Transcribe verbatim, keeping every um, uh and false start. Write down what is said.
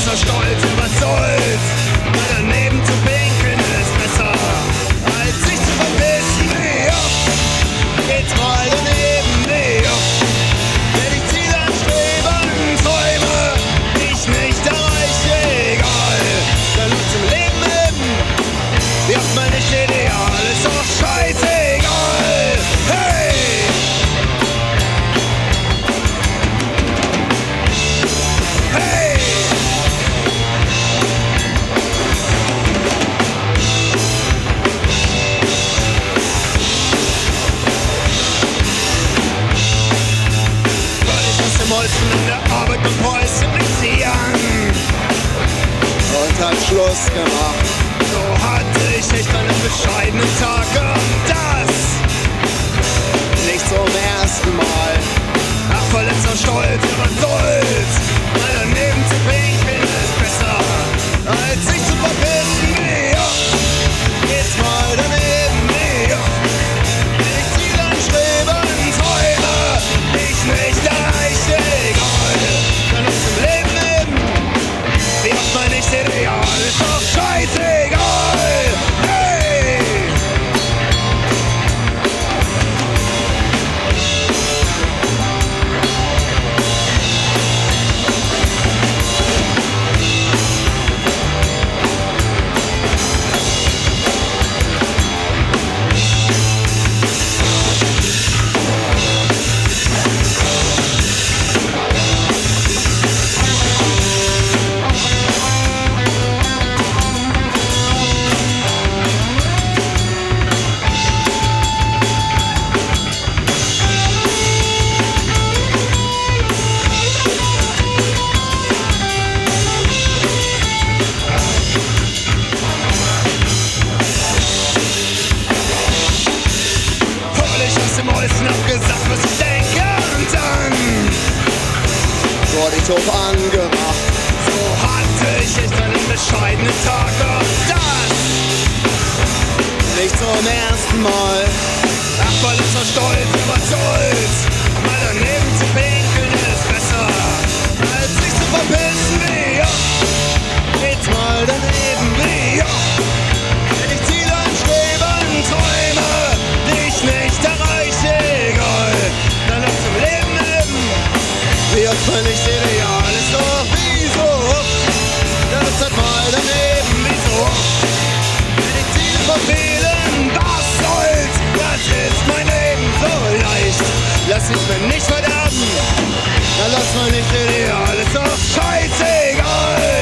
so stolz, was soll's? Weil daneben zu pinkeln ist besser, als sich zu verpissen. Wie oft geht's mal daneben? Wie oft werd ich Ziel anstreben, Träume, die ich nicht erreiche, egal. Der Lust zum Leben eben, wie oft man nicht ideal, ist doch scheißegal. Hey! Hey! Weil ich aus dem Holzen in der Arbeit und Preußen an Und hat Schluss gemacht. So hatte ich echt einen bescheidenen Tag und das Nicht zum ersten Mal. ach, verletzt und stolz, was soll's? Weil daneben zu pinkeln ist besser, als sich zu verpissen. Wie oft geht's mal daneben? Wie oft will ich Ziel anstreben, Träume, die ich nicht erreiche, egal. Dann ist im Leben eben, wie oft man nicht ideal, ist doch scheißegal. Hey! Hab gesagt, was ich denke und dann Wurde ich doof angemacht. so hatte ich echt einen bescheidenen Tag und das Nicht zum ersten Mal. ach, weil ich so stolz, was soll's? Mal daneben zu pinkeln ist besser, als sich zu verpissen. Wie oft geht's mal daneben? Wie oft wenn ich Ziel anstreben, Träume, die ich nicht erreiche, egal. Dann noch zum Leben eben, Wie oft man nicht ideal ist doch wie so oft. Das hat mal daneben, wie so oft will ich Ziel verfehlen, was soll's? Das ist mein Leben so leicht. Lass ich mir nicht verderben, dann lass mal nicht ideal, ist doch scheißegal.